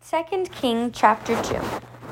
2 Kings chapter 2.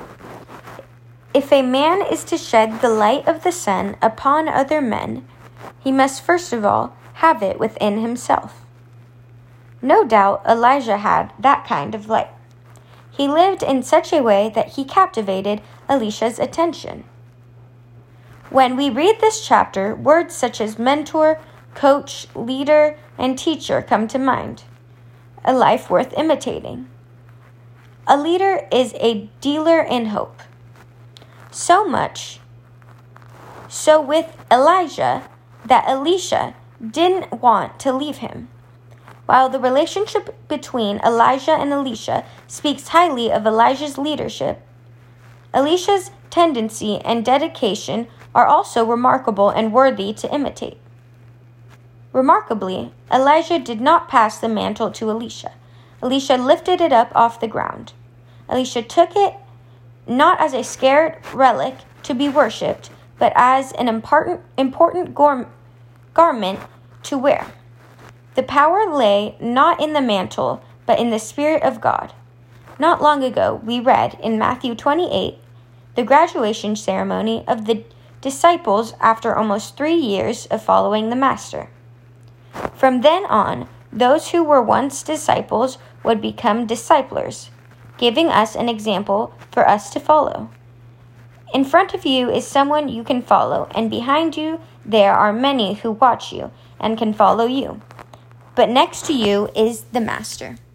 If a man is to shed the light of the sun upon other men, he must first of all have it within himself. No doubt Elijah had that kind of light. He lived in such a way that he captivated Elisha's attention. When we read this chapter, words such as mentor, coach, leader, and teacher come to mind. A life worth imitating. A leader is a dealer in hope. So much so with Elijah that Elisha didn't want to leave him. While the relationship between Elijah and Elisha speaks highly of Elijah's leadership, Elisha's tendency and dedication are also remarkable and worthy to imitate. Remarkably, Elijah did not pass the mantle to Elisha. Elisha lifted it up off the ground. Elisha took it not as a scared relic to be worshipped, but as an important garment to wear. The power lay not in the mantle, but in the Spirit of God. Not long ago, we read in Matthew 28, the graduation ceremony of the disciples after almost 3 years of following the Master. From then on, those who were once disciples would become disciplers, giving us an example for us to follow. In front of you is someone you can follow, and behind you there are many who watch you and can follow you. But next to you is the Master.